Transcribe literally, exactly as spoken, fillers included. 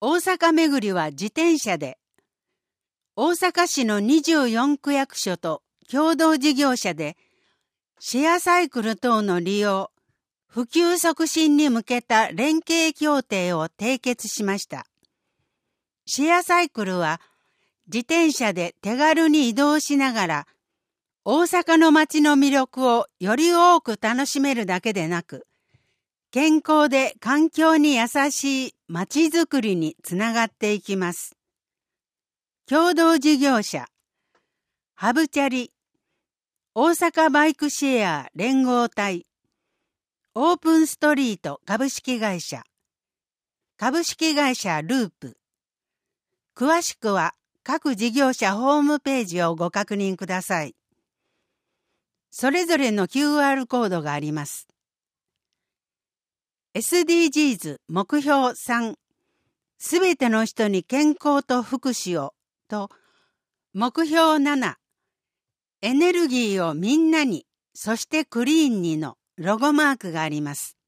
大阪巡りは自転車で、大阪市のにじゅうよん区役所と共同事業者で、シェアサイクル等の利用、普及促進に向けた連携協定を締結しました。シェアサイクルは、自転車で手軽に移動しながら、大阪の街の魅力をより多く楽しめるだけでなく、健康で環境に優しい街づくりにつながっていきます。共同事業者、ハブチャリ、大阪バイクシェア連合体、オープンストリート株式会社、株式会社ループ。詳しくは各事業者ホームページをご確認ください。それぞれの キューアール コードがあります。エスディージーズ 目標さん、すべての人に健康と福祉をと、目標なな、エネルギーをみんなに、そしてクリーンにのロゴマークがあります。